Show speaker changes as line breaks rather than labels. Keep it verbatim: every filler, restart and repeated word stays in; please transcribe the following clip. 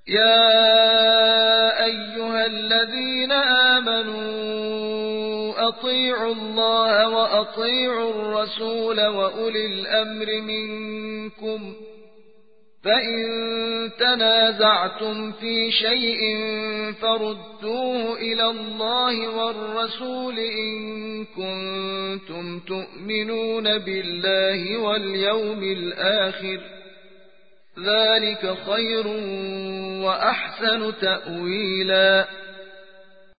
يا أيها الذين آمنوا أطيعوا الله وأطيعوا الرسول وأولي الأمر منكم، فإن تنازعتم في شيء فردوه إلى الله والرسول إن كنتم تؤمنون بالله واليوم الآخر، ذلك خير وأحسن تأويلا.